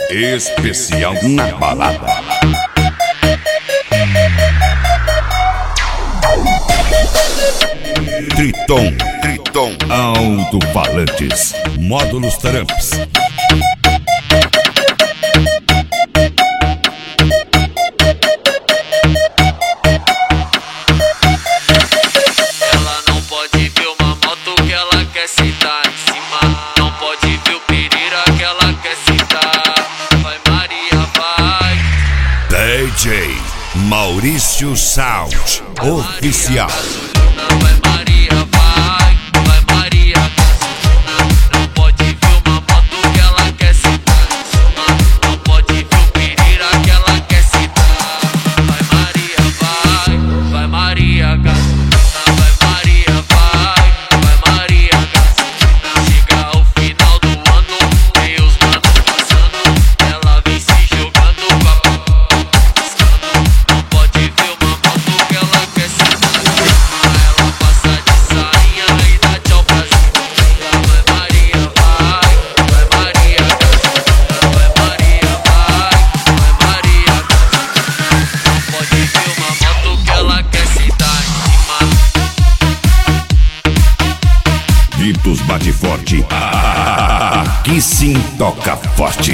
Especial na balada. Triton, alto-falantes, módulos Tramps. Ela não pode ver uma moto que ela quer sentar em cima. Não pode ver o Pereira que ela quer sentar. Vai Maria, vai. DJ Maurício Sound Oficial. Vai Maria, vai. Vai Maria, gasolina. Não pode ver uma moto que ela quer sentar em cima. Não pode ver o Pereira que ela quer sentar. Vai Maria, vai. Vai Maria, gasolina. Vai Maria, vai. Vai Maria, gasolina. Chega ao final do ano, vem os manos passando. Ela vem se jogando com a não pode ver uma moto que ela quer sentar. Ela passa de sainha e dá tchau pra Julinha. Vai Maria, vai. Vai Maria, gasolina. Vai Maria, vai. Vai Maria, gasolina. Não pode ver uma moto que ela quer sentar em cima. Ditos bate forte. Aqui sim toca forte.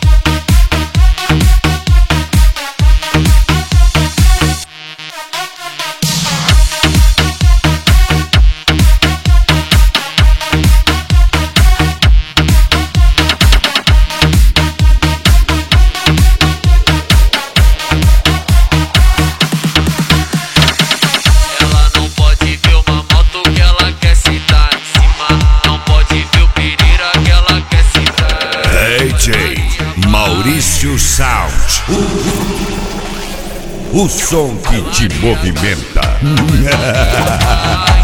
Ela não pode ver uma moto que ela quer sentar em cima. Não pode ver o Pereira que ela quer sentar. DJ Maurício Sound. O som que te movimenta. Vai,